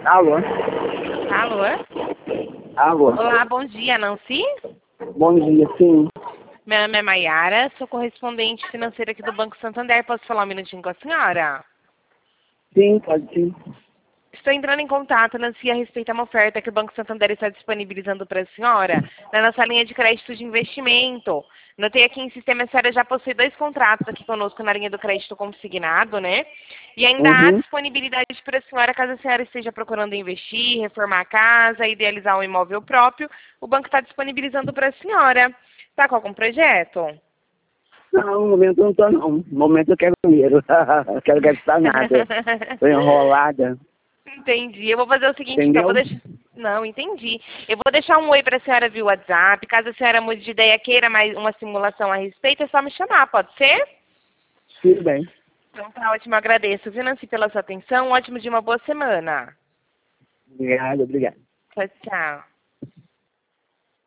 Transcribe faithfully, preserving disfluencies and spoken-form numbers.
Alô? Alô? Alô? Olá, bom dia, Nancy? Bom dia, sim. Meu nome é Maiara, sou correspondente financeira aqui do Banco Santander. Posso falar um minutinho com a senhora? Sim, pode sim. Estou entrando em contato, Nancy, a respeito a uma oferta que o Banco Santander está disponibilizando para a senhora na nossa linha de crédito de investimento. Notei aqui em sistema a senhora já possui dois contratos aqui conosco na linha do crédito consignado, né? E ainda há Uhum. disponibilidade para a senhora, caso a senhora esteja procurando investir, reformar a casa, idealizar um imóvel próprio, o banco está disponibilizando para a senhora. Está com algum projeto? Não, no momento eu não tô não. No momento eu quero dinheiro. Eu quero gastar nada. Tô enrolada. Entendi. Eu vou fazer o seguinte, então, eu Entendeu? vou deixar... Não, entendi. Eu vou deixar um oi para a senhora via WhatsApp. Caso a senhora mude de ideia, queira mais uma simulação a respeito, é só me chamar, pode ser? Tudo bem. Então tá ótimo, eu agradeço, viu, Nancy, pela sua atenção. Um ótimo dia, uma boa semana. Obrigado, obrigado. Tchau, tchau.